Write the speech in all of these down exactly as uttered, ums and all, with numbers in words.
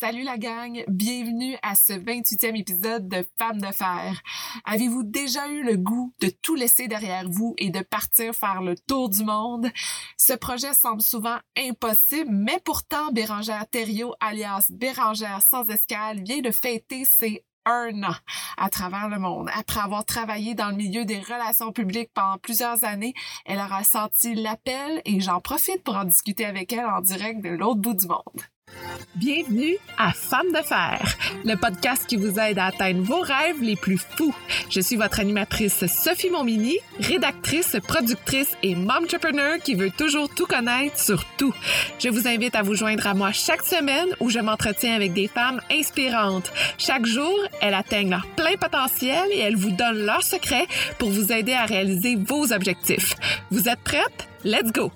Salut la gang, bienvenue à ce vingt-huitième épisode de Femmes de fer. Avez-vous déjà eu le goût de tout laisser derrière vous et de partir faire le tour du monde? Ce projet semble souvent impossible, mais pourtant Bérangère Thériault, alias Bérangère sans escale, vient de fêter ses un an à travers le monde. Après avoir travaillé dans le milieu des relations publiques pendant plusieurs années, elle aura senti l'appel et j'en profite pour en discuter avec elle en direct de l'autre bout du monde. Bienvenue à Femmes de fer, le podcast qui vous aide à atteindre vos rêves les plus fous. Je suis votre animatrice Sophie Montminy, rédactrice, productrice et momtrepreneur qui veut toujours tout connaître sur tout. Je vous invite à vous joindre à moi chaque semaine où je m'entretiens avec des femmes inspirantes. Chaque jour, elles atteignent leur plein potentiel et elles vous donnent leurs secrets pour vous aider à réaliser vos objectifs. Vous êtes prêtes? Let's go!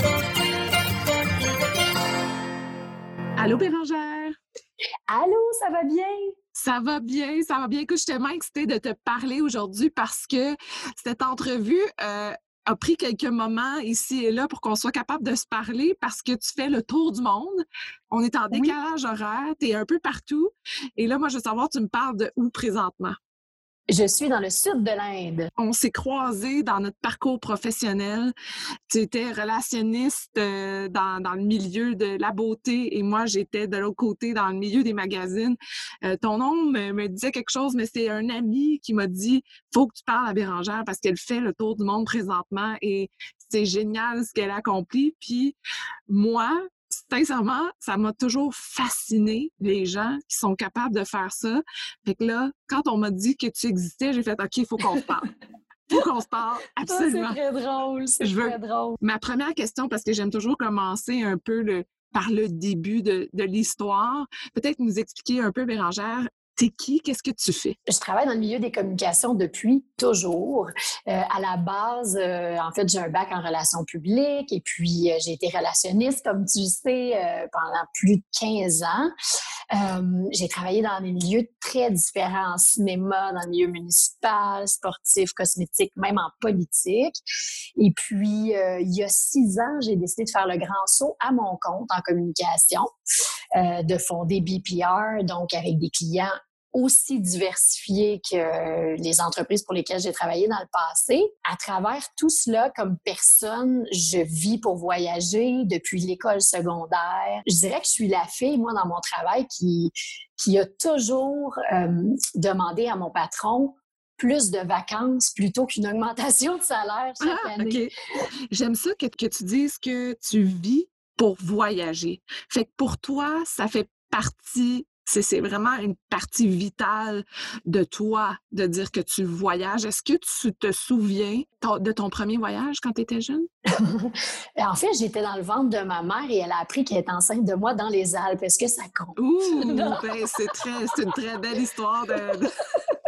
Allô, Bérangère? Allô, ça va bien? Ça va bien, ça va bien. Écoute, je suis tellement excitée de te parler aujourd'hui parce que cette entrevue euh, a pris quelques moments ici et là pour qu'on soit capable de se parler parce que tu fais le tour du monde. On est en décalage oui. horaire, tu es un peu partout. Et là, moi, je veux savoir, tu me parles de où présentement? Je suis dans le sud de l'Inde. On s'est croisés dans notre parcours professionnel. Tu étais relationniste euh, dans, dans le milieu de la beauté et moi, j'étais de l'autre côté dans le milieu des magazines. Euh, ton nom me, me disait quelque chose, mais c'est un ami qui m'a dit « Faut que tu parles à Bérangère parce qu'elle fait le tour du monde présentement et c'est génial ce qu'elle accomplit. » Puis moi, sincèrement, ça m'a toujours fasciné, les gens qui sont capables de faire ça. Fait que là, quand on m'a dit que tu existais, j'ai fait « OK, il faut qu'on se parle. » Faut qu'on se parle, absolument. Ça, c'est très drôle, c'est Je veux... très drôle. Ma première question, parce que j'aime toujours commencer un peu le... par le début de, de l'histoire, peut-être nous expliquer un peu, Bérangère, t'es qui? Qu'est-ce que tu fais? Je travaille dans le milieu des communications depuis toujours. Euh, à la base, euh, en fait, j'ai un bac en relations publiques et puis euh, j'ai été relationniste, comme tu le sais, euh, pendant plus de quinze ans. Euh, j'ai travaillé dans des milieux très différents, en cinéma, dans le milieu municipal, sportif, cosmétique, même en politique. Et puis, euh, il y a six ans, j'ai décidé de faire le grand saut à mon compte en communication, euh, de fonder B P R, donc avec des clients aussi diversifiés que les entreprises pour lesquelles j'ai travaillé dans le passé. À travers tout cela, comme personne, je vis pour voyager depuis l'école secondaire. Je dirais que je suis la fille, moi, dans mon travail, qui, qui a toujours euh, demandé à mon patron plus de vacances plutôt qu'une augmentation de salaire chaque ah, année. Okay. J'aime ça que, que tu dises que tu vis pour voyager. Fait que pour toi, ça fait partie... C'est, c'est vraiment une partie vitale de toi de dire que tu voyages. Est-ce que tu te souviens de ton premier voyage quand tu étais jeune? En fait, j'étais dans le ventre de ma mère et elle a appris qu'elle était enceinte de moi dans les Alpes. Est-ce que ça compte? Ouh, ben c'est, très, c'est une très belle histoire de... de...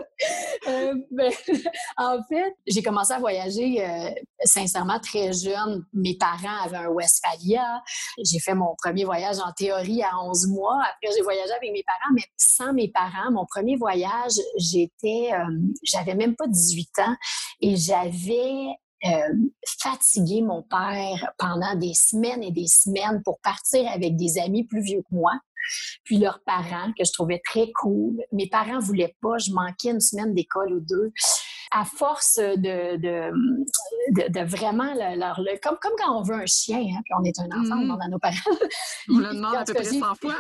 Euh, ben, en fait, j'ai commencé à voyager euh, sincèrement très jeune. Mes parents avaient un Westphalia. J'ai fait mon premier voyage en théorie à onze mois. Après, j'ai voyagé avec mes parents, mais sans mes parents. Mon premier voyage, j'étais, euh, j'avais même pas dix-huit ans et j'avais Euh, fatigué mon père pendant des semaines et des semaines pour partir avec des amis plus vieux que moi, puis leurs parents, que je trouvais très cool. Mes parents voulaient pas, je manquais une semaine d'école ou deux. À force de, de, de, de vraiment, le, leur, le, comme, comme quand on veut un chien, hein, puis on est un enfant, mmh. on demande à nos parents. On le demande à peu près cent fois.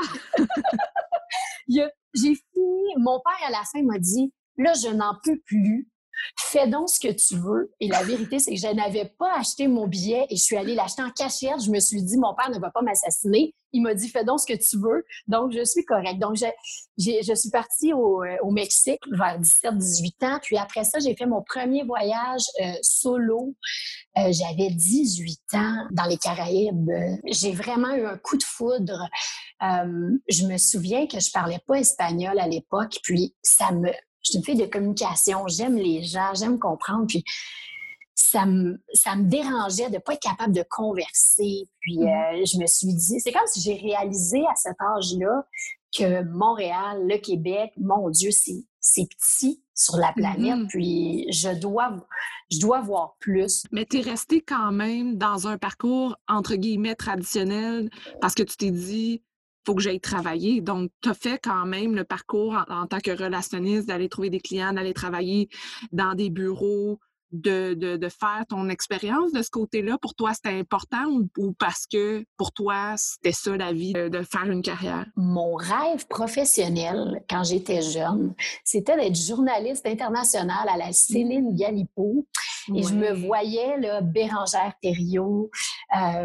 J'ai fini, mon père à la fin m'a dit, là, je n'en peux plus. Fais donc ce que tu veux. Et la vérité, c'est que je n'avais pas acheté mon billet et je suis allée l'acheter en cachette. Je me suis dit, mon père ne va pas m'assassiner. Il m'a dit, fais donc ce que tu veux. Donc, je suis correcte. Donc, j'ai, j'ai, je suis partie au, au Mexique vers dix-sept dix-huit ans. Puis après ça, j'ai fait mon premier voyage euh, solo. Euh, j'avais dix-huit ans dans les Caraïbes. J'ai vraiment eu un coup de foudre. Euh, je me souviens que je parlais pas espagnol à l'époque. Puis ça me... Je suis une fille de communication, j'aime les gens, j'aime comprendre, puis ça me, ça me dérangeait de ne pas être capable de converser. Puis mmh. euh, je me suis dit, c'est comme si j'ai réalisé à cet âge-là que Montréal, le Québec, mon Dieu, c'est, c'est petit sur la planète, mmh. puis je dois, je dois voir plus. Mais tu es restée quand même dans un parcours, entre guillemets, traditionnel, parce que tu t'es dit... faut que j'aille travailler. Donc, tu as fait quand même le parcours en, en tant que relationniste, d'aller trouver des clients, d'aller travailler dans des bureaux, de, de, de faire ton expérience de ce côté-là. Pour toi, c'était important ou, ou parce que pour toi, c'était ça la vie, de, de faire une carrière? Mon rêve professionnel, quand j'étais jeune, c'était d'être journaliste internationale à la Céline Galipo. Et ouais. Je me voyais, là, Bérangère Thériault, euh,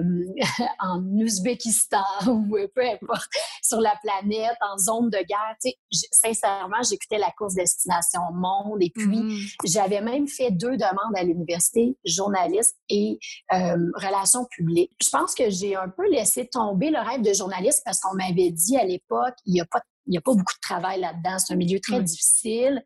en Ouzbékistan ou peu importe, sur la planète, en zone de guerre. Tu sais, j- sincèrement, j'écoutais la course Destination Monde et puis mm-hmm. j'avais même fait deux demandes à l'université, journaliste et euh, relations publiques. Je pense que j'ai un peu laissé tomber le rêve de journaliste parce qu'on m'avait dit à l'époque, il n'y a pas Il n'y a pas beaucoup de travail là-dedans. C'est un milieu très oui. difficile.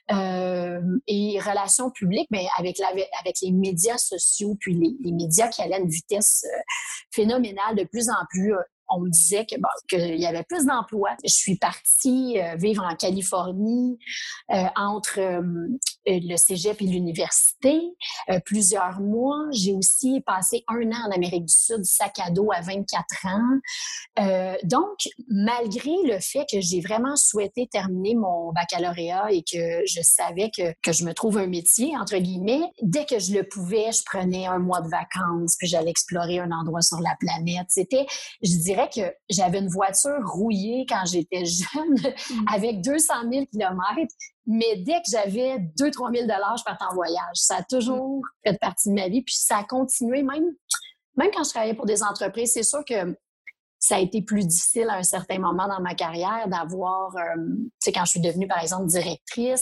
Euh, et relations publiques, mais avec, la, avec les médias sociaux, puis les, les médias qui allaient à une vitesse euh, phénoménale de plus en plus, euh, on me disait que, bon, qu'il y avait plus d'emplois. Je suis partie euh, vivre en Californie euh, entre euh, le cégep et l'université euh, plusieurs mois. J'ai aussi passé un an en Amérique du Sud, sac à dos à vingt-quatre ans. Euh, donc, malgré le fait que j'ai vraiment souhaité terminer mon baccalauréat et que je savais que, que je me trouve un métier, entre guillemets, dès que je le pouvais, je prenais un mois de vacances puis j'allais explorer un endroit sur la planète. C'était, je dirais que j'avais une voiture rouillée quand j'étais jeune mmh. avec deux cent mille kilomètres, mais dès que j'avais deux à trois mille dollars, je partais en voyage. Ça a toujours fait partie de ma vie, puis ça a continué même, même quand je travaillais pour des entreprises. C'est sûr que ça a été plus difficile à un certain moment dans ma carrière d'avoir, euh, tu sais, quand je suis devenue, par exemple, directrice,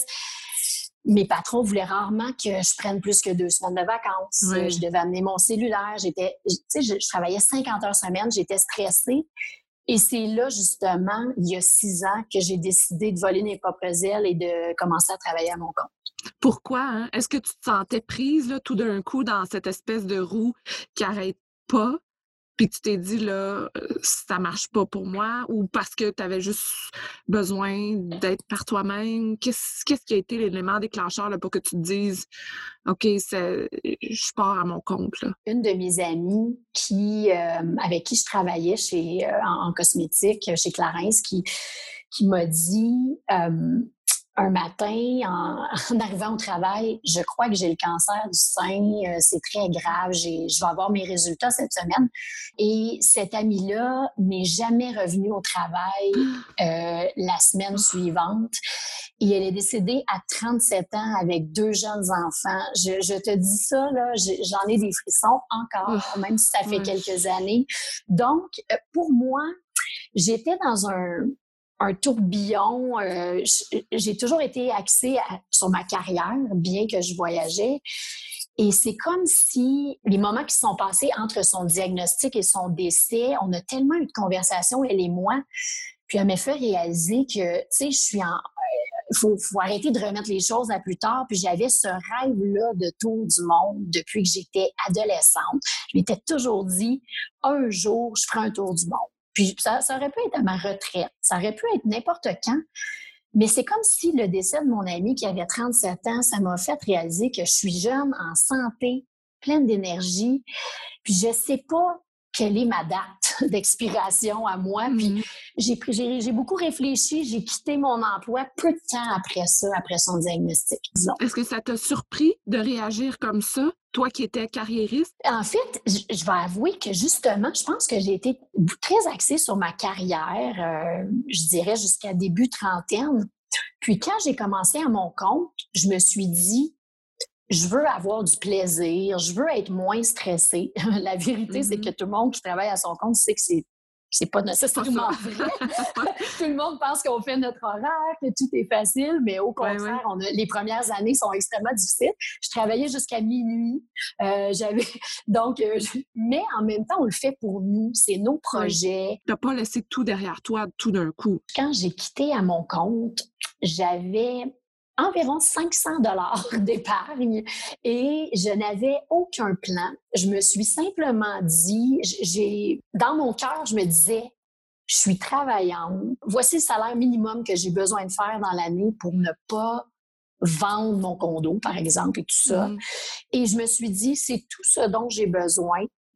mes patrons voulaient rarement que je prenne plus que deux semaines de vacances. Oui. Je devais amener mon cellulaire. J'étais, tu sais, je, je travaillais cinquante heures semaine. J'étais stressée. Et c'est là, justement, il y a six ans, que j'ai décidé de voler mes propres ailes et de commencer à travailler à mon compte. Pourquoi? Hein? Est-ce que tu te sentais prise, là, tout d'un coup, dans cette espèce de roue qui n'arrête pas? Puis tu t'es dit, là, ça marche pas pour moi, ou parce que tu avais juste besoin d'être par toi-même? Qu'est-ce, qu'est-ce qui a été l'élément déclencheur là, pour que tu te dises, OK, c'est, je pars à mon compte, là? Une de mes amies qui, euh, avec qui je travaillais chez, euh, en, en cosmétique chez Clarins, qui, qui m'a dit... Euh, un matin, en, en arrivant au travail, je crois que j'ai le cancer du sein, euh, c'est très grave, j'ai, je vais avoir mes résultats cette semaine. Et cette amie-là n'est jamais revenue au travail euh, la semaine suivante. Et elle est décédée à trente-sept ans avec deux jeunes enfants. Je, je te dis ça, là, j'en ai des frissons encore, même si ça fait quelques années. Donc, pour moi, j'étais dans un... un tourbillon. Euh, j'ai toujours été axée à, sur ma carrière, bien que je voyageais. Et c'est comme si les moments qui se sont passés entre son diagnostic et son décès, on a tellement eu de conversations, elle et moi, puis elle m'a fait réaliser que, tu sais, je suis en... Il faut, faut arrêter de remettre les choses à plus tard. Puis j'avais ce rêve-là de tour du monde depuis que j'étais adolescente. Je m'étais toujours dit, un jour, je ferai un tour du monde. Puis ça, ça aurait pu être à ma retraite, ça aurait pu être n'importe quand, mais c'est comme si le décès de mon ami qui avait trente-sept ans, ça m'a fait réaliser que je suis jeune, en santé, pleine d'énergie, puis je sais pas quelle est ma date d'expiration à moi, puis mm-hmm. j'ai, j'ai, j'ai beaucoup réfléchi, j'ai quitté mon emploi peu de temps après ça, après son diagnostic, disons. Est-ce que ça t'a surpris de réagir comme ça? Toi qui étais carriériste? En fait, je vais avouer que justement, je pense que j'ai été très axée sur ma carrière, euh, je dirais jusqu'à début trentaine. Puis quand j'ai commencé à mon compte, je me suis dit, je veux avoir du plaisir, je veux être moins stressée. La vérité, mm-hmm. c'est que tout le monde qui travaille à son compte sait que c'est c'est pas nécessairement vrai. Tout le monde pense qu'on fait notre horaire, que tout est facile, mais au contraire, ouais, ouais. On a, les premières années sont extrêmement difficiles. Je travaillais jusqu'à minuit. Euh, j'avais donc, euh, je, mais en même temps, on le fait pour nous. C'est nos projets. Ouais. T'as pas laissé tout derrière toi, tout d'un coup. Quand j'ai quitté à mon compte, j'avais environ cinq cents dollars d'épargne et je n'avais aucun plan. Je me suis simplement dit, j'ai, dans mon cœur, je me disais, je suis travaillante. Voici le salaire minimum que j'ai besoin de faire dans l'année pour ne pas vendre mon condo, par exemple, et tout ça. Mmh. Et je me suis dit, c'est tout ce dont j'ai besoin.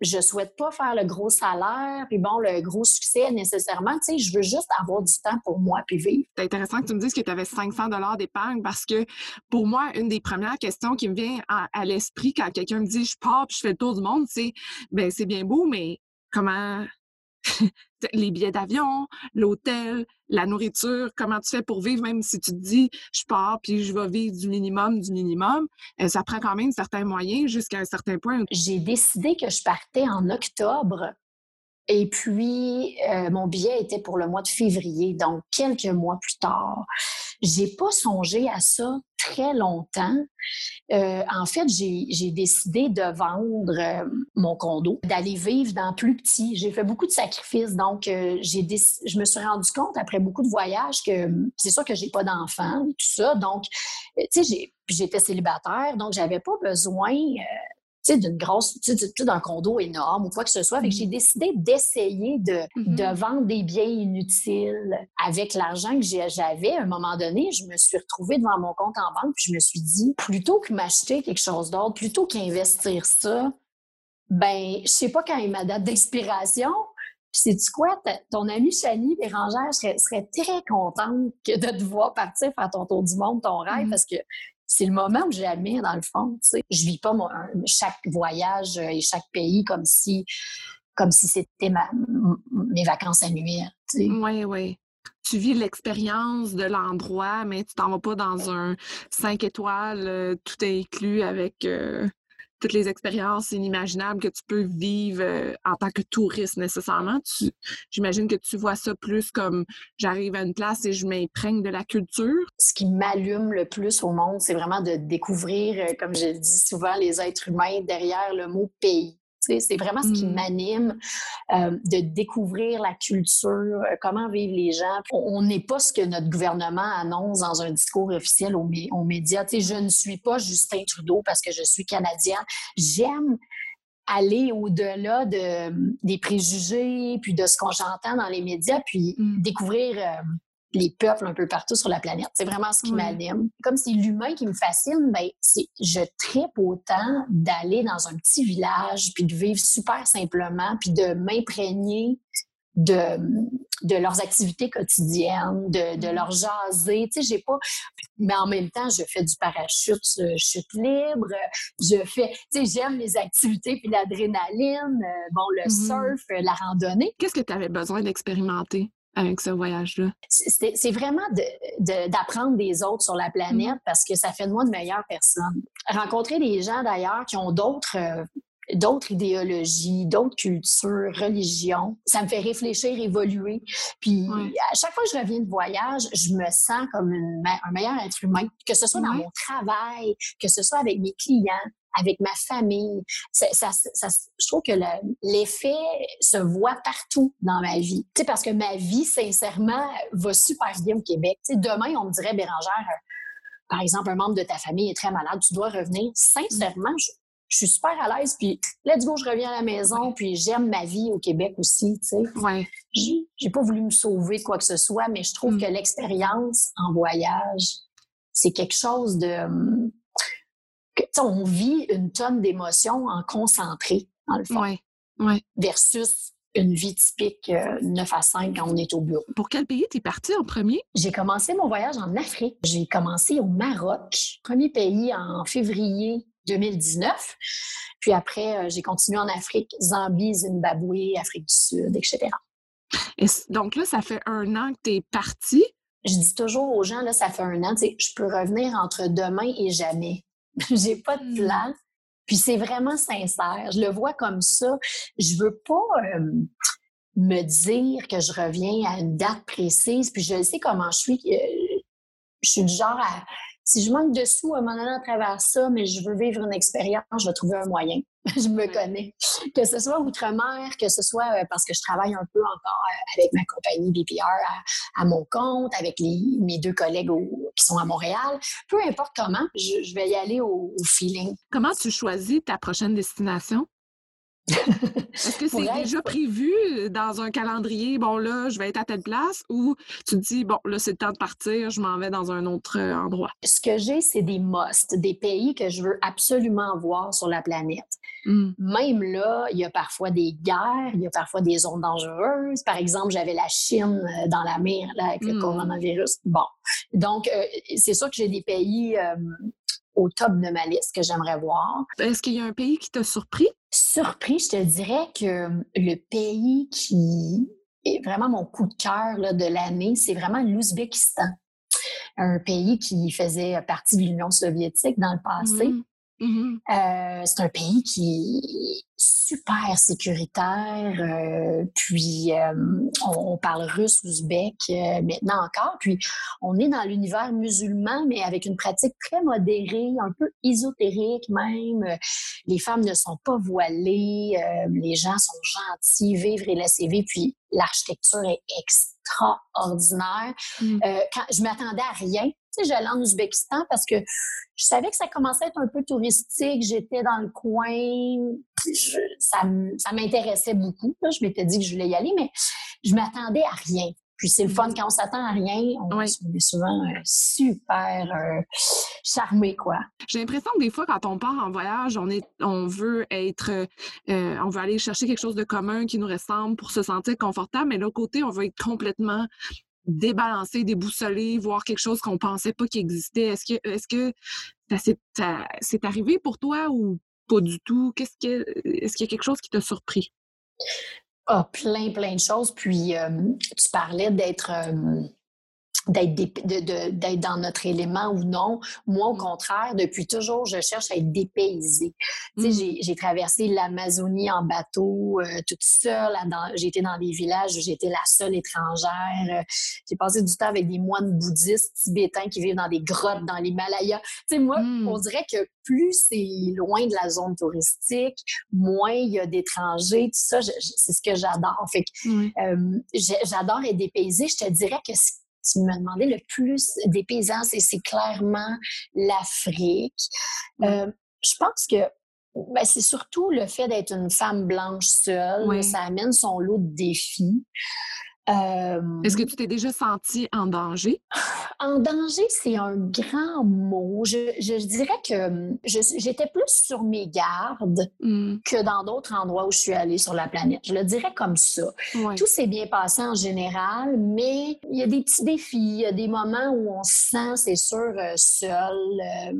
je souhaite pas faire le gros salaire, puis bon, le gros succès nécessairement. Tu sais, je veux juste avoir du temps pour moi puis vivre. C'est intéressant que tu me dises que tu avais cinq cents dollars d'épargne parce que pour moi, une des premières questions qui me vient à, à l'esprit quand quelqu'un me dit je pars puis je fais le tour du monde, c'est ben c'est bien beau, mais comment les billets d'avion, l'hôtel, la nourriture, comment tu fais pour vivre, même si tu te dis je pars puis je vais vivre du minimum, du minimum, euh, ça prend quand même certains moyens jusqu'à un certain point. J'ai décidé que je partais en octobre. Et puis, euh, mon billet était pour le mois de février, donc quelques mois plus tard. J'ai pas songé à ça très longtemps. Euh, en fait, j'ai, j'ai décidé de vendre euh, mon condo, d'aller vivre dans plus petit. J'ai fait beaucoup de sacrifices, donc euh, j'ai déc- je me suis rendu compte après beaucoup de voyages que c'est sûr que j'ai pas d'enfants, tout ça. Donc, euh, tu sais, j'ai, puis j'étais célibataire, donc j'avais pas besoin. Euh, tu sais, d'une grosse, tu sais, d'un condo énorme ou quoi que ce soit. Fait que j'ai décidé d'essayer de, Mm-hmm. de vendre des biens inutiles avec l'argent que j'ai- j'avais. À un moment donné, je me suis retrouvée devant mon compte en banque puis je me suis dit, plutôt que m'acheter quelque chose d'autre, plutôt qu'investir ça, ben, je sais pas quand est ma date d'expiration. Puis sais-tu quoi? Ta- Ton amie Chanie Bérangère serait, serait très contente que de te voir partir faire ton tour du monde, ton rêve, Mhm. parce que c'est le moment où jamais, dans le fond. Tu sais. Je vis pas mon- chaque voyage et chaque pays comme si, comme si c'était ma- m- mes vacances annuelles. Tu sais. Oui, oui. Tu vis l'expérience de l'endroit, mais tu t'en vas pas dans un cinq étoiles, euh, tout est inclus avec euh, toutes les expériences inimaginables que tu peux vivre euh, en tant que touriste nécessairement. Tu, j'imagine que tu vois ça plus comme j'arrive à une place et je m'imprègne de la culture. Ce qui m'allume le plus au monde, c'est vraiment de découvrir, euh, comme je le dis souvent, les êtres humains derrière le mot pays. Tu sais, c'est vraiment ce qui Mm. m'anime, euh, de découvrir la culture, euh, comment vivent les gens. On on n'est pas ce que notre gouvernement annonce dans un discours officiel aux, mé- aux médias. Tu sais, je ne suis pas Justin Trudeau parce que je suis Canadienne. J'aime aller au-delà de, des préjugés, puis de ce qu'on j'entends dans les médias, puis Mm. découvrir euh, les peuples un peu partout sur la planète. C'est vraiment ce qui Oui. m'anime. Comme c'est l'humain qui me fascine, ben, c'est, je tripe autant d'aller dans un petit village, puis de vivre super simplement, puis de m'imprégner de, de leurs activités quotidiennes, de, de leur jaser. Tu sais, j'ai pas... Mais en même temps, je fais du parachute, euh, chute libre. Je fais... Tu sais, j'aime les activités puis l'adrénaline. euh, bon, le Mhm. surf, euh, la randonnée. Qu'est-ce que tu avais besoin d'expérimenter avec ce voyage-là? C'est, c'est vraiment de, de- d'apprendre des autres sur la planète Mhm. parce que ça fait de moi de meilleures personnes. Rencontrer des gens, d'ailleurs, qui ont d'autres... euh, d'autres idéologies, d'autres cultures, religions. Ça me fait réfléchir, évoluer. Puis Ouais. à chaque fois que je reviens de voyage, je me sens comme une, me- un meilleur être humain, que ce soit dans Ouais. mon travail, que ce soit avec mes clients, avec ma famille. Ça, ça, ça, je trouve que le- l'effet se voit partout dans ma vie. Tu sais, parce que ma vie, sincèrement, va super bien au Québec. Tu sais, demain, on me dirait, Bérangère, par exemple, un membre de ta famille est très malade, tu dois revenir. Sincèrement, je, je suis super à l'aise, puis let's go, je reviens à la maison, Ouais. puis j'aime ma vie au Québec aussi, tu sais. Ouais. J'ai, j'ai pas voulu me sauver de quoi que ce soit, mais je trouve Mm. que l'expérience en voyage, c'est quelque chose de... hum, que, tu sais, on vit une tonne d'émotions en concentré, dans le fond, Ouais. Ouais. versus une vie typique euh, neuf à cinq quand on est au bureau. Pour quel pays t'es parti en premier? J'ai commencé mon voyage en Afrique. J'ai commencé au Maroc, premier pays en février deux mille dix-neuf. Puis après, euh, j'ai continué en Afrique, Zambie, Zimbabwe, Afrique du Sud, et cetera. Et c- donc là, ça fait un an que t'es parti. Je dis toujours aux gens, là, ça fait un an, tu sais, je peux revenir entre demain et jamais. J'ai pas de plan. Puis c'est vraiment sincère. Je le vois comme ça. Je veux pas euh, me dire que je reviens à une date précise. Puis je sais comment je suis. Euh, je suis du genre à... Si je manque de sous à un moment donné à travers ça, mais je veux vivre une expérience, je vais trouver un moyen. Je me connais. Que ce soit outre-mer, que ce soit euh, parce que je travaille un peu encore euh, avec ma compagnie B P R à, à mon compte, avec les, mes deux collègues au- qui sont à Montréal. Peu importe comment, je, je vais y aller au, au feeling. Comment tu choisis ta prochaine destination? Est-ce que c'est être... déjà prévu dans un calendrier? Bon, là, je vais être à telle place ou tu te dis, bon, là, c'est le temps de partir, je m'en vais dans un autre euh, endroit? Ce que j'ai, c'est des musts, des pays que je veux absolument voir sur la planète. Mm. Même là, il y a parfois des guerres, il y a parfois des zones dangereuses. Par exemple, j'avais la Chine dans la mer là, avec mm. le coronavirus. Bon, donc, euh, c'est sûr que j'ai des pays euh, au top de ma liste que j'aimerais voir. Est-ce qu'il y a un pays qui t'a surpris? Surpris, je te dirais que le pays qui est vraiment mon coup de cœur là, de l'année, c'est vraiment l'Ouzbékistan. Un pays qui faisait partie de l'Union soviétique dans le passé. Mm-hmm. Mm-hmm. Euh, c'est un pays qui est super sécuritaire. Euh, puis, euh, on, on parle russe, ouzbek euh, maintenant encore. Puis, on est dans l'univers musulman, mais avec une pratique très modérée, un peu ésotérique même. Les femmes ne sont pas voilées. Euh, les gens sont gentils, vivre et laisser vivre. Puis, l'architecture est extraordinaire. Mm. Euh, quand, je m'attendais à rien. Tu sais, j'allais en Ouzbékistan parce que je savais que ça commençait à être un peu touristique. J'étais dans le coin. Je, ça, ça m'intéressait beaucoup. Là. Je m'étais dit que je voulais y aller, mais je m'attendais à rien. Puis c'est le fun. Quand on s'attend à rien, on, oui. on est souvent euh, super euh, charmé, quoi. J'ai l'impression que des fois, quand on part en voyage, on, est, on veut être... Euh, on veut aller chercher quelque chose de commun qui nous ressemble pour se sentir confortable, mais de l'autre côté, on veut être complètement débalancer, déboussoler, voir quelque chose qu'on pensait pas qu'il existait. Est-ce que, est-ce que ça s'est, ça, c'est arrivé pour toi ou pas du tout? Qu'est-ce que, est-ce qu'il y a quelque chose qui t'a surpris? Ah, plein, plein de choses. Puis, euh, tu parlais d'être... Euh, D'être, dé, de, de, d'être dans notre élément ou non. Moi, au contraire, depuis toujours, je cherche à être dépaysée. Mm. Tu sais, j'ai, j'ai traversé l'Amazonie en bateau, euh, toute seule. Dans, j'ai été dans des villages où j'étais la seule étrangère. Euh, j'ai passé du temps avec des moines bouddhistes tibétains qui vivent dans des grottes dans l'Himalaya. Tu sais, moi, mm. on dirait que plus c'est loin de la zone touristique, moins il y a d'étrangers. Tout ça, je, je, c'est ce que j'adore. Fait que, mm. euh, j'adore être dépaysée. Je te dirais que tu me demandais le plus dépaysant, c'est, c'est clairement l'Afrique. Mm. Euh, je pense que ben, c'est surtout le fait d'être une femme blanche seule. Oui. Ça amène son lot de défis. Euh, Est-ce que tu t'es déjà sentie en danger? En danger, c'est un grand mot. Je, je, je dirais que je, j'étais plus sur mes gardes mm. que dans d'autres endroits où je suis allée sur la planète. Je le dirais comme ça. Ouais. Tout s'est bien passé en général, mais il y a des petits défis. Il y a des moments où on se sent, c'est sûr, seul. Euh,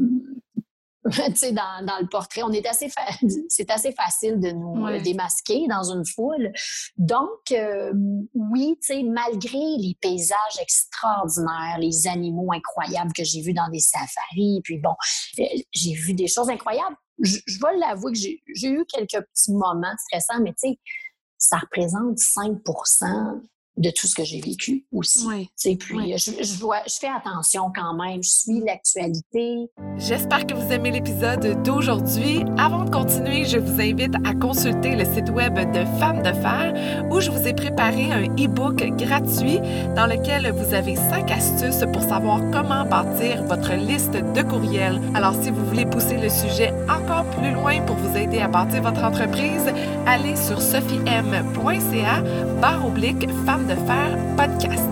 tu sais, dans, dans le portrait, on est assez fa... c'est assez facile de nous ouais. démasquer dans une foule. Donc, euh, oui, tu sais, malgré les paysages extraordinaires, les animaux incroyables que j'ai vus dans des safaris, puis bon, j'ai vu des choses incroyables. Je, je vais l'avouer que j'ai, j'ai eu quelques petits moments stressants, mais tu sais, ça représente cinq pour cent de tout ce que j'ai vécu aussi. Oui. Puis oui. je, je, vois, je fais attention quand même, je suis l'actualité. J'espère que vous aimez l'épisode d'aujourd'hui. Avant de continuer, je vous invite à consulter le site web de Femmes de Fer où je vous ai préparé un e-book gratuit dans lequel vous avez cinq astuces pour savoir comment bâtir votre liste de courriels. Alors, si vous voulez pousser le sujet encore plus loin pour vous aider à bâtir votre entreprise, allez sur sophiem.ca barre oblique Femmes de Fer podcast.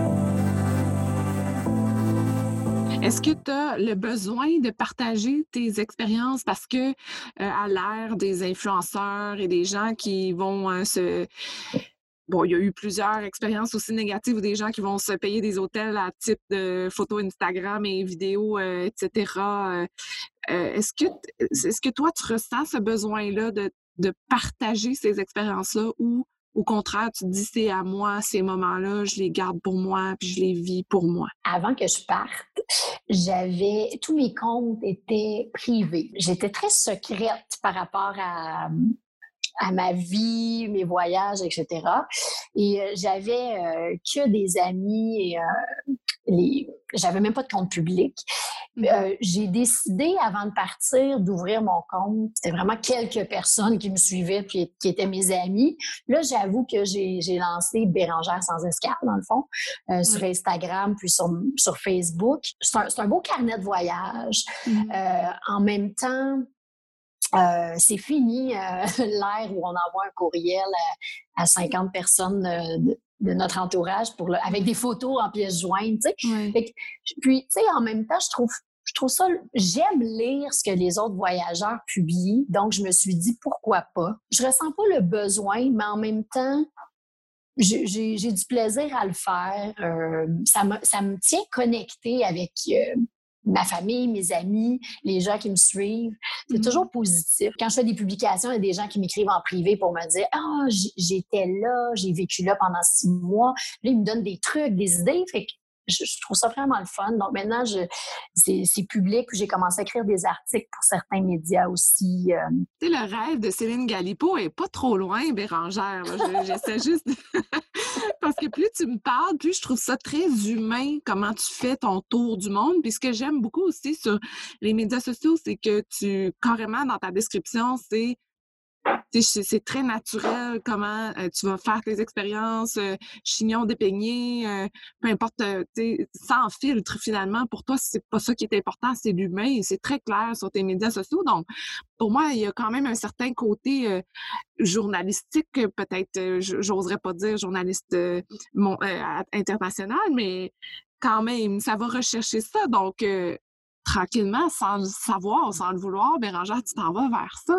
Est-ce que tu as le besoin de partager tes expériences parce que euh, à l'ère des influenceurs et des gens qui vont euh, se... Bon, il y a eu plusieurs expériences aussi négatives ou des gens qui vont se payer des hôtels à type de photos Instagram et vidéos, euh, et cetera. Euh, euh, est-ce que, est-ce que toi, tu ressens ce besoin-là de, de partager ces expériences-là ou au contraire, tu te dis, c'est à moi, ces moments-là, je les garde pour moi, puis je les vis pour moi? Avant que je parte, j'avais... Tous mes comptes étaient privés. J'étais très secrète par rapport à... à ma vie, mes voyages, et cetera. Et euh, j'avais euh, que des amis, et, euh, les... j'avais même pas de compte public. Euh, j'ai décidé, avant de partir, d'ouvrir mon compte. C'était vraiment quelques personnes qui me suivaient puis qui étaient mes amis. Là, j'avoue que j'ai, j'ai lancé Bérangère sans escale, dans le fond, euh, oui. sur Instagram puis sur, sur Facebook. C'est un, c'est un beau carnet de voyage. Mm-hmm. Euh, en même temps, Euh, c'est fini euh, l'ère où on envoie un courriel à, à cinquante personnes euh, de, de notre entourage pour le, avec des photos en pièces jointes, tu sais. Oui. Fait que, puis, tu sais, en même temps, je trouve, je trouve ça, j'aime lire ce que les autres voyageurs publient, donc je me suis dit pourquoi pas. Je ressens pas le besoin, mais en même temps, j'ai, j'ai, j'ai du plaisir à le faire. Euh, ça me, ça me tient connectée avec euh, ma famille, mes amis, les gens qui me suivent. C'est Mhm. toujours positif. Quand je fais des publications, il y a des gens qui m'écrivent en privé pour me dire « Ah, j- j'étais là, j'ai vécu là pendant six mois. » Là, ils me donnent des trucs, des idées. Fait que je, je trouve ça vraiment le fun. Donc maintenant, je, c'est, c'est public. J'ai commencé à écrire des articles pour certains médias aussi. Euh, Tu sais, le rêve de Céline Galipo est pas trop loin, Bérangère. Là. Je- j'essaie juste de... Parce que plus tu me parles, plus je trouve ça très humain, comment tu fais ton tour du monde. Puis ce que j'aime beaucoup aussi sur les médias sociaux, c'est que tu, carrément, dans ta description, c'est c'est, c'est très naturel comment euh, tu vas faire tes expériences, euh, chignon dépeigné, euh, peu importe, euh, sans filtre finalement. Pour toi, c'est pas ça qui est important, c'est l'humain et c'est très clair sur tes médias sociaux. Donc, pour moi, il y a quand même un certain côté euh, journalistique, peut-être, euh, j'oserais pas dire journaliste euh, mon, euh, international, mais quand même, ça va rechercher ça. Donc, euh, tranquillement, sans le savoir, sans le vouloir, Bérangère, tu t'en vas vers ça.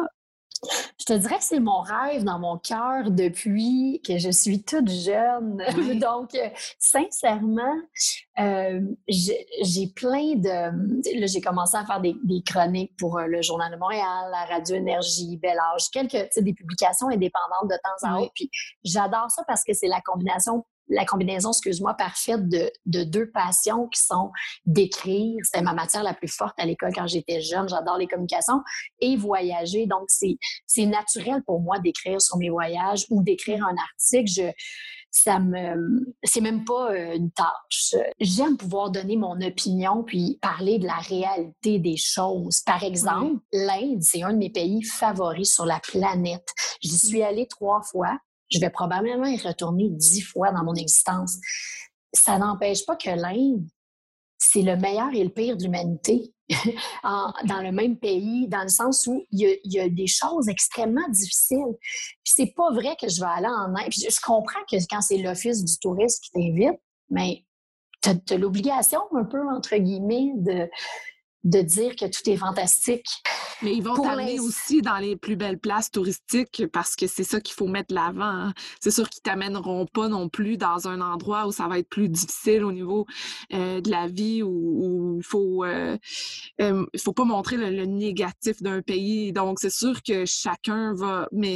Je te dirais que c'est mon rêve dans mon cœur depuis que je suis toute jeune. Oui. Donc, euh, sincèrement, euh, j'ai, j'ai plein de... Là, j'ai commencé à faire des, des chroniques pour euh, le Journal de Montréal, la Radio Énergie, Bel Âge, quelques, tu sais, des publications indépendantes de temps à Oui. autre. Puis j'adore ça parce que c'est la combinaison la combinaison, excuse-moi, parfaite de, de deux passions qui sont d'écrire. C'était ma matière la plus forte à l'école quand j'étais jeune. J'adore les communications et voyager. Donc, c'est, c'est naturel pour moi d'écrire sur mes voyages ou d'écrire un article. Je, ça me, c'est même pas une tâche. J'aime pouvoir donner mon opinion puis parler de la réalité des choses. Par exemple, oui. L'Inde, c'est un de mes pays favoris sur la planète. J'y suis allée trois fois. Je vais probablement y retourner dix fois dans mon existence. Ça n'empêche pas que l'Inde, c'est le meilleur et le pire de l'humanité en, dans le même pays, dans le sens où il y a, il y a des choses extrêmement difficiles. Puis c'est pas vrai que je vais aller en Inde. Puis je comprends que quand c'est l'Office du tourisme qui t'invite, mais tu as l'obligation un peu, entre guillemets, de, de dire que tout est fantastique. Mais ils vont Pour t'amener les... aussi dans les plus belles places touristiques parce que c'est ça qu'il faut mettre de l'avant. Hein. C'est sûr qu'ils t'amèneront pas non plus dans un endroit où ça va être plus difficile au niveau euh, de la vie, où il faut euh, euh, faut pas montrer le, le négatif d'un pays. Donc, c'est sûr que chacun va... Mais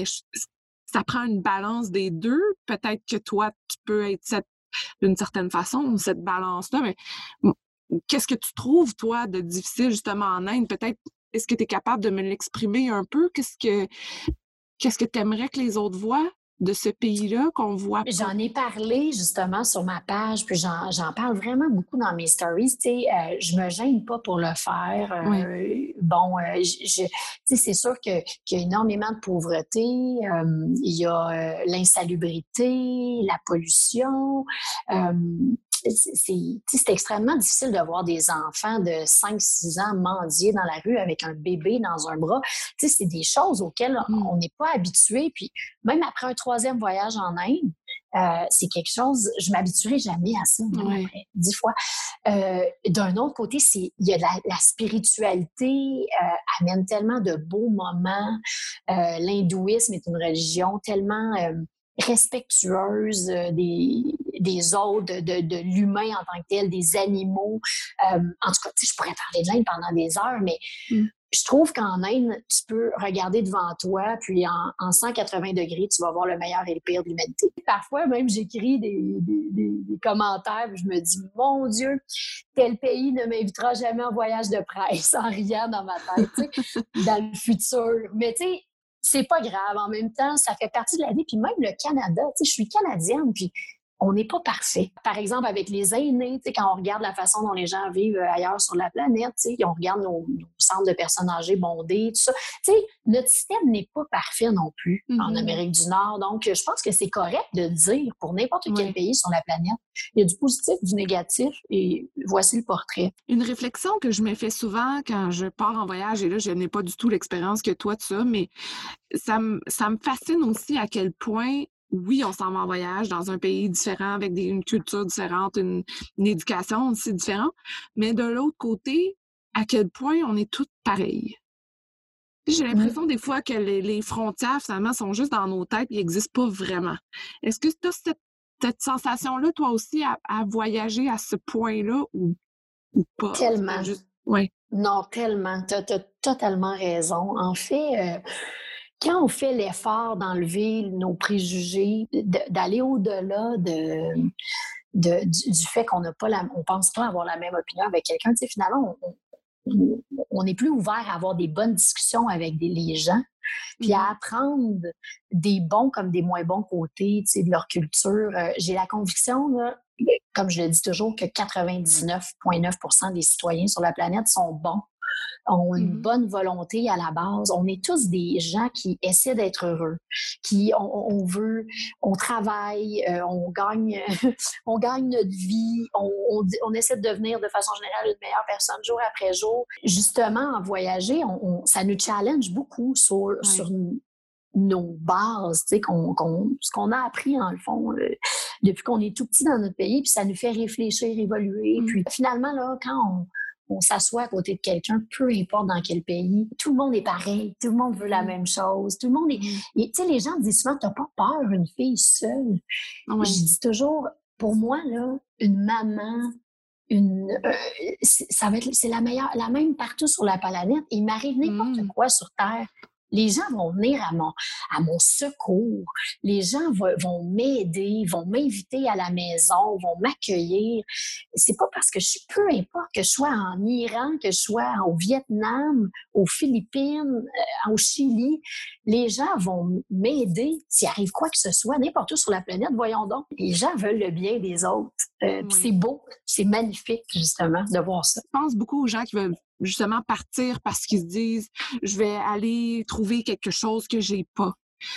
ça prend une balance des deux. Peut-être que toi, tu peux être cette, d'une certaine façon, cette balance-là, mais qu'est-ce que tu trouves, toi, de difficile justement en Inde? Peut-être est-ce que tu es capable de me l'exprimer un peu? Qu'est-ce que qu'est-ce que tu aimerais que les autres voient de ce pays-là qu'on voit pas? J'en ai parlé justement sur ma page, puis j'en, j'en parle vraiment beaucoup dans mes stories. Tu sais, euh, je me gêne pas pour le faire. Euh, oui. Bon, euh, je, je, tu sais, c'est sûr que, qu'il y a énormément de pauvreté. Euh, il y a euh, l'insalubrité, la pollution. Euh, C'est, c'est extrêmement difficile de voir des enfants de cinq six ans mendier dans la rue avec un bébé dans un bras. T'sais, c'est des choses auxquelles mm. on n'est pas habitué. Puis même après un troisième voyage en Inde, euh, c'est quelque chose, je m'habituerai jamais à ça, même oui. Après dix fois. Euh, d'un autre côté, c'est, il y a la, la spiritualité euh, amène tellement de beaux moments. Euh, l'hindouisme est une religion tellement... Euh, respectueuse des, des autres, de, de, de l'humain en tant que tel, des animaux. Euh, en tout cas, je pourrais parler de l'Inde pendant des heures, mais mm. je trouve qu'en Inde, tu peux regarder devant toi, puis en, en cent quatre-vingts degrés, tu vas voir le meilleur et le pire de l'humanité. Parfois, même, j'écris des, des, des, des commentaires, puis je me dis, mon Dieu, tel pays ne m'invitera jamais en voyage de presse, en riant dans ma tête, tu sais, dans le futur. Mais tu sais, c'est pas grave. En même temps, ça fait partie de la vie. Puis même le Canada, tu sais, je suis canadienne, puis on n'est pas parfait. Par exemple, avec les aînés, quand on regarde la façon dont les gens vivent ailleurs sur la planète, on regarde nos, nos centres de personnes âgées bondés, tout ça. Notre système n'est pas parfait non plus mm-hmm. en Amérique du Nord. Donc, je pense que c'est correct de dire pour n'importe quel oui. pays sur la planète, il y a du positif, du négatif, et voici le portrait. Une réflexion que je me fais souvent quand je pars en voyage, et là, je n'ai pas du tout l'expérience que toi, tu as, mais ça me, ça me fascine aussi à quel point oui, on s'en va en voyage dans un pays différent, avec des, une culture différente, une, une éducation aussi différente. Mais de l'autre côté, à quel point on est toutes pareilles. J'ai l'impression mmh. des fois que les, les frontières, finalement, sont juste dans nos têtes et n'existent pas vraiment. Est-ce que tu as cette, cette sensation-là, toi aussi, à, à voyager à ce point-là ou, ou pas? Tellement. Juste... Ouais. Non, tellement. Tu as totalement raison. En fait... Euh... Quand on fait l'effort d'enlever nos préjugés, d'aller au-delà de, de, du, du fait qu'on n'a pas la, on pense pas avoir la même opinion avec quelqu'un, tu sais, finalement, on, on est plus ouvert à avoir des bonnes discussions avec des, les gens, puis à apprendre des bons comme des moins bons côtés, tu sais, de leur culture. Euh, j'ai la conviction, là, comme je le dis toujours, que quatre-vingt-dix-neuf virgule neuf pour cent des citoyens sur la planète sont bons, ont une mm-hmm. bonne volonté à la base. On est tous des gens qui essaient d'être heureux, qui on, on veut, on travaille, euh, on gagne, on gagne notre vie, on, on, on essaie de devenir de façon générale une meilleure personne jour après jour. Justement, en voyager, on, on, ça nous challenge beaucoup sur, oui. sur nos bases, tu sais, qu'on, qu'on, ce qu'on a appris, dans le fond, euh, depuis qu'on est tout petit dans notre pays, puis ça nous fait réfléchir, évoluer. Mm. Puis finalement, là, quand on on s'assoit à côté de quelqu'un, peu importe dans quel pays, tout le monde est pareil, tout le monde veut la même chose, tout le monde est... Tu sais, les gens disent souvent, t'as pas peur, une fille seule. Oui. Je dis toujours, pour moi, là, une maman, une, euh, c'est, ça va être, c'est la meilleure, la même partout sur la planète. Il m'arrive n'importe mm. quoi sur Terre. Les gens vont venir à mon, à mon secours. Les gens vont, vont m'aider, vont m'inviter à la maison, vont m'accueillir. C'est pas parce que je suis, peu importe que je sois en Iran, que je sois au Vietnam, aux Philippines, euh, au Chili, les gens vont m'aider s'il arrive quoi que ce soit, n'importe où sur la planète, voyons donc. Les gens veulent le bien des autres. Euh, oui. Puis c'est beau, c'est magnifique, justement, de voir ça. Je pense beaucoup aux gens qui veulent justement partir parce qu'ils se disent « je vais aller trouver quelque chose que j'ai pas ».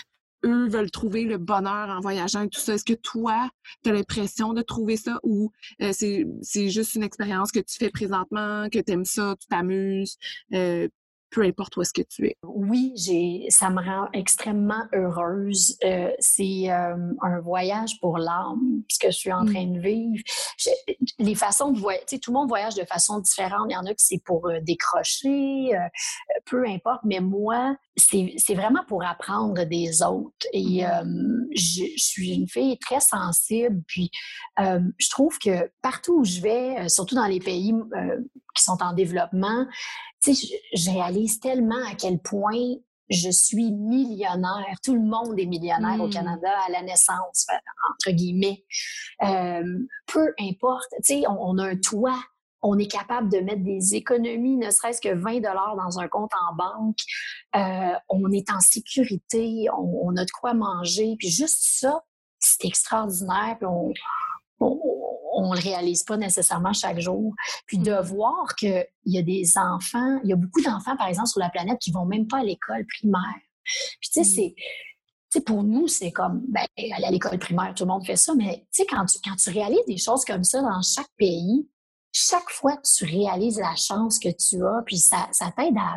Eux veulent trouver le bonheur en voyageant et tout ça. Est-ce que toi, tu as l'impression de trouver ça ou euh, c'est, c'est juste une expérience que tu fais présentement, que tu aimes ça, tu t'amuses, euh, peu importe où est-ce que tu es? Oui, j'ai, ça me rend extrêmement heureuse. Euh, c'est euh, un voyage pour l'âme, ce que je suis en train de vivre. Je, les façons de voyager, tu sais, tout le monde voyage de façon différente. Il y en a que c'est pour euh, décrocher, euh, peu importe. Mais moi, c'est, c'est vraiment pour apprendre des autres. Et euh, je, je suis une fille très sensible. Puis, euh, je trouve que partout où je vais, surtout dans les pays euh, qui sont en développement, tu sais, je, je réalise tellement à quel point je suis millionnaire. Tout le monde est millionnaire mmh. au Canada à la naissance, entre guillemets. Euh, peu importe, tu sais, on, on a un toit. On est capable de mettre des économies, ne serait-ce que vingt dollars dans un compte en banque. Euh, on est en sécurité, on, on a de quoi manger. Puis juste ça, c'est extraordinaire. Puis on, on, on le réalise pas nécessairement chaque jour. Puis de voir qu'il y a des enfants, il y a beaucoup d'enfants, par exemple, sur la planète qui vont même pas à l'école primaire. Puis tu sais, mm. c'est... Tu sais, pour nous, c'est comme, ben, aller à l'école primaire, tout le monde fait ça, mais tu sais, quand tu, quand tu réalises des choses comme ça dans chaque pays, chaque fois que tu réalises la chance que tu as, puis ça, ça t'aide à,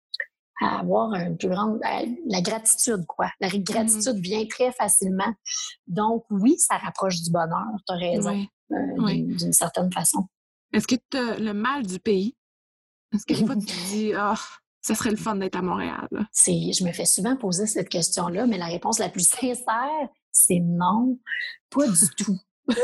à avoir une plus grande... La gratitude, quoi. La gratitude mm. vient très facilement. Donc, oui, ça rapproche du bonheur, tu as raison, oui. euh, oui. d'une, d'une certaine façon. Est-ce que tu as le mal du pays? Est-ce que des fois, tu te dis, ah, oh, ça serait le fun d'être à Montréal? C'est, je me fais souvent poser cette question-là, mais la réponse la plus sincère, c'est non, pas du tout.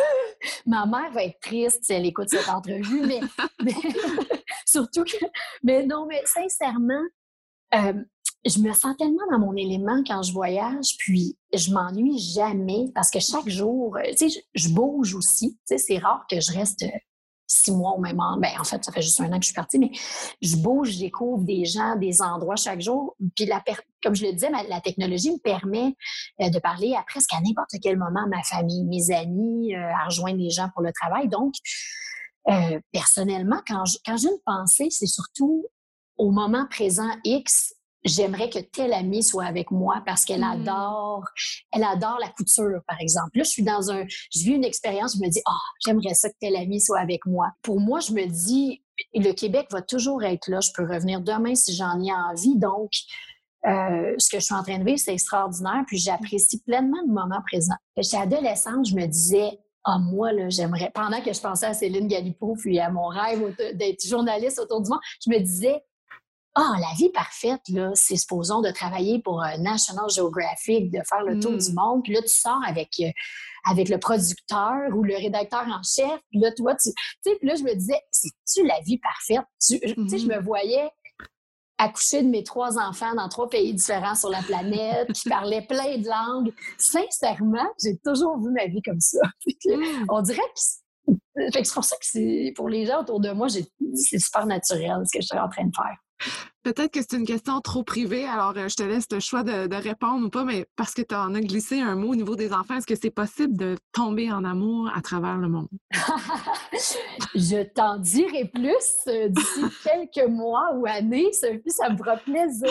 Ma mère va être triste si elle écoute cette entrevue, mais, mais surtout que... Mais non, mais sincèrement, euh, je me sens tellement dans mon élément quand je voyage, puis je m'ennuie jamais parce que chaque jour, tu sais, je, je bouge aussi. Tu sais, c'est rare que je reste six mois au même endroit. Ben, en fait, ça fait juste un an que je suis partie, mais je bouge, je découvre des gens, des endroits chaque jour. Puis, la per- comme je le disais, ma- la technologie me permet euh, de parler à presque à n'importe quel moment à ma famille, mes amis, euh, à rejoindre les gens pour le travail. Donc, euh, personnellement, quand, je- quand j'ai une pensée, c'est surtout au moment présent X, j'aimerais que telle amie soit avec moi parce qu'elle Mm. adore, elle adore la couture, par exemple. Là, je suis dans un, je vis une expérience, je me dis, ah, oh, j'aimerais ça que telle amie soit avec moi. Pour moi, je me dis, le Québec va toujours être là. Je peux revenir demain si j'en ai envie. Donc, euh, ce que je suis en train de vivre, c'est extraordinaire. Puis, j'apprécie pleinement le moment présent. J'étais adolescente, je me disais, ah, moi, là, j'aimerais, pendant que je pensais à Céline Galipo, puis à mon rêve d'être journaliste autour du monde, je me disais, ah, la vie parfaite, là, c'est supposons de travailler pour euh, National Geographic, de faire le tour Mm. du monde. Puis là, tu sors avec, euh, avec le producteur ou le rédacteur en chef. Puis là, toi, tu sais, puis là, je me disais, c'est-tu la vie parfaite? Tu sais, Mm. je me voyais accoucher de mes trois enfants dans trois pays différents sur la planète, qui parlaient plein de langues. Sincèrement, j'ai toujours vu ma vie comme ça. Mm. On dirait que fait que c'est pour ça que c'est, pour les gens autour de moi, j'ai, c'est super naturel ce que je suis en train de faire. Peut-être que c'est une question trop privée, alors euh, je te laisse le choix de, de répondre ou pas, mais parce que tu en as glissé un mot au niveau des enfants, est-ce que c'est possible de tomber en amour à travers le monde? Je t'en dirai plus euh, d'ici quelques mois ou années, Sophie, ça me fera plaisir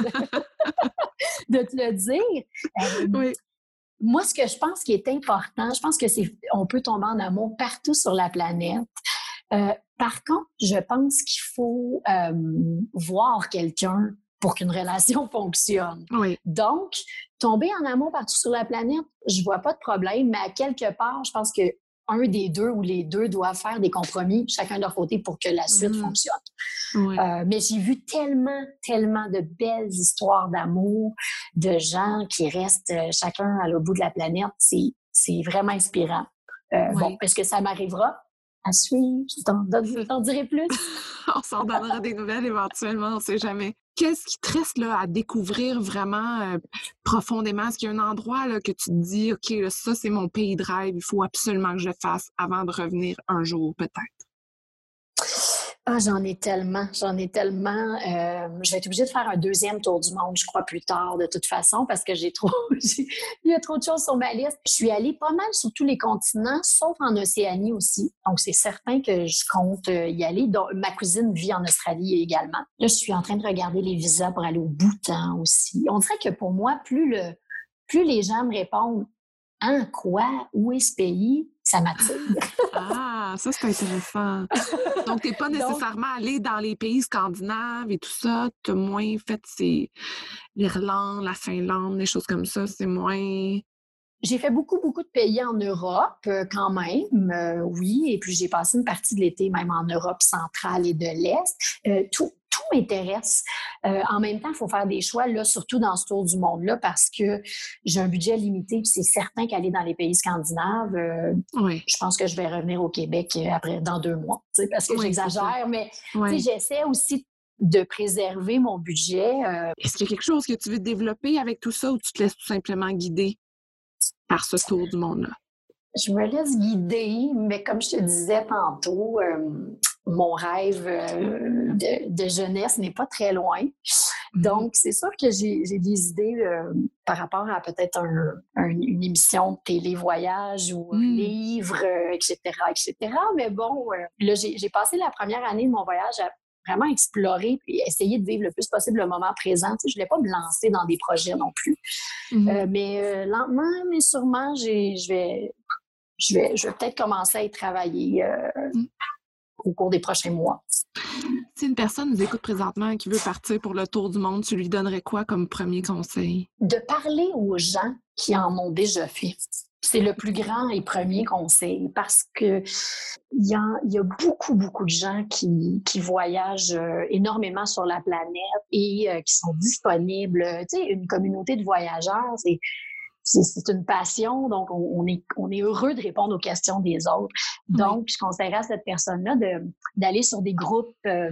de, de te le dire. Euh, Oui. Moi, ce que je pense qui est important, je pense que c'est, on peut tomber en amour partout sur la planète. Euh, par contre, je pense qu'il faut euh, voir quelqu'un pour qu'une relation fonctionne. Oui. Donc, tomber en amour partout sur la planète, je vois pas de problème, mais à quelque part, je pense que un des deux ou les deux doivent faire des compromis, chacun de leur côté, pour que la suite Mm. fonctionne. Oui. Euh, mais j'ai vu tellement, tellement de belles histoires d'amour, de gens qui restent euh, chacun à l'autre bout de la planète. C'est, c'est vraiment inspirant. Euh, Oui. Bon, est-ce que ça m'arrivera? À suivre, je t'en, donne, t'en dirai plus. On s'en donnera des nouvelles éventuellement, on ne sait jamais. Qu'est-ce qui te reste là, à découvrir vraiment euh, profondément? Est-ce qu'il y a un endroit là, que tu te dis, OK, là, ça, c'est mon pays de rêve, il faut absolument que je le fasse avant de revenir un jour, peut-être? Ah, j'en ai tellement, j'en ai tellement. Euh, je vais être obligée de faire un deuxième tour du monde, je crois, plus tard, de toute façon, parce que j'ai trop, j'ai, il y a trop de choses sur ma liste. Je suis allée pas mal sur tous les continents, sauf en Océanie aussi. Donc, c'est certain que je compte y aller. Donc, ma cousine vit en Australie également. Là, je suis en train de regarder les visas pour aller au Bhoutan aussi. On dirait que pour moi, plus le, plus les gens me répondent, hein, quoi? Où est ce pays? Ça m'attire. Ah, ça, c'est intéressant. Donc, tu n'es pas Donc, nécessairement allé dans les pays scandinaves et tout ça. Tu as moins fait c'est l'Irlande, la Finlande, des choses comme ça. C'est moins. j'ai fait beaucoup, beaucoup de pays en Europe euh, quand même, euh, oui. Et puis, j'ai passé une partie de l'été même en Europe centrale et de l'Est. Euh, tout, tout m'intéresse. Euh, en même temps, il faut faire des choix, là, surtout dans ce tour du monde-là, parce que j'ai un budget limité. Puis c'est certain qu'aller dans les pays scandinaves, euh, Oui. je pense que je vais revenir au Québec après, dans deux mois, parce que Oui, j'exagère. Mais oui. j'essaie aussi de préserver mon budget. Euh, Est-ce qu'il y a quelque chose que tu veux développer avec tout ça ou tu te laisses tout simplement guider par ce tour du monde-là? Je me laisse guider, mais comme je te disais tantôt, euh, mon rêve euh, de, de jeunesse n'est pas très loin. Donc, c'est sûr que j'ai, j'ai des idées euh, par rapport à peut-être un, un, une émission de télé-voyage ou un Mm. livre, euh, et cetera, et cetera. Mais bon, euh, là, j'ai, j'ai passé la première année de mon voyage à vraiment explorer et essayer de vivre le plus possible le moment présent. Tu sais, je ne voulais pas me lancer dans des projets non plus. Mm. Euh, mais euh, lentement, mais sûrement, j'ai, je vais... Je vais, je vais peut-être commencer à y travailler euh, Mm. au cours des prochains mois. Si une personne nous écoute présentement et qui veut partir pour le tour du monde, tu lui donnerais quoi comme premier conseil? De parler aux gens qui en ont déjà fait. C'est le plus grand et premier conseil parce que il y a, il y a beaucoup, beaucoup de gens qui, qui voyagent euh, énormément sur la planète et euh, qui sont disponibles. Tu sais, une communauté de voyageurs, c'est C'est, c'est une passion, donc on, on, est, on est heureux de répondre aux questions des autres. Donc, oui. Je conseillerais à cette personne-là de, d'aller sur des groupes euh,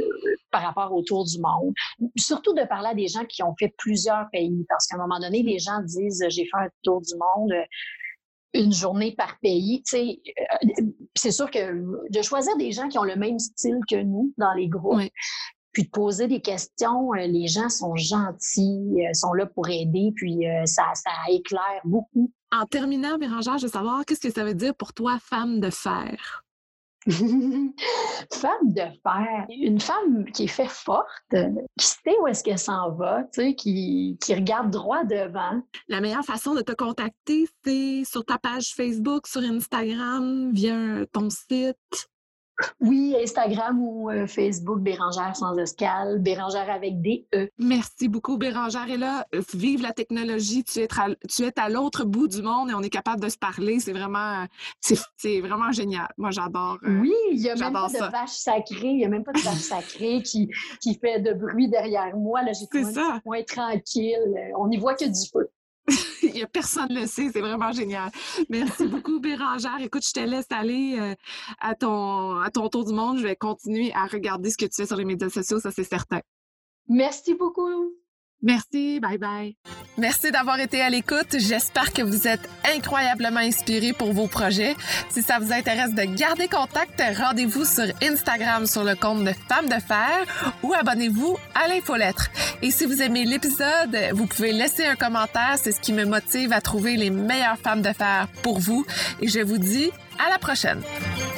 par rapport au tour du monde. Surtout de parler à des gens qui ont fait plusieurs pays, parce qu'à un moment donné, les gens disent « j'ai fait un tour du monde ». une journée par pays. Tu sais, euh, c'est sûr que de choisir des gens qui ont le même style que nous dans les groupes, oui. puis de poser des questions, euh, les gens sont gentils, euh, sont là pour aider, puis euh, ça, ça éclaire beaucoup. En terminant, Bérangère, je veux savoir, qu'est-ce que ça veut dire pour toi, femme de fer? Femme de fer, une femme qui est fait forte, qui sait où est-ce qu'elle s'en va, tu sais, qui, qui regarde droit devant. La meilleure façon de te contacter, c'est sur ta page Facebook, sur Instagram, via ton site. Oui, Instagram ou euh, Facebook, Bérangère sans escale, Bérangère avec des E. Merci beaucoup, Bérangère. Et là, vive la technologie. Tu es, tra- tu es à l'autre bout du monde et on est capable de se parler. C'est vraiment, c'est, c'est vraiment génial. Moi, j'adore. Euh, oui, il n'y a même pas ça. de vache sacrée. Il n'y a même pas de vache sacrée qui, qui fait de bruit derrière moi. Là, j'ai trouvé un petit point tranquille. On n'y voit que du feu. Il n'y a personne qui le sait, c'est vraiment génial. Merci beaucoup, Bérangère. Écoute, je te laisse aller euh, à, ton, à ton tour du monde. Je vais continuer à regarder ce que tu fais sur les médias sociaux, ça c'est certain. Merci beaucoup. Merci, bye bye. Merci d'avoir été à l'écoute. J'espère que vous êtes incroyablement inspirés pour vos projets. Si ça vous intéresse de garder contact, rendez-vous sur Instagram sur le compte de Femmes de Fer ou abonnez-vous à l'infolettre. Et si vous aimez l'épisode, vous pouvez laisser un commentaire. C'est ce qui me motive à trouver les meilleures femmes de fer pour vous. Et je vous dis à la prochaine.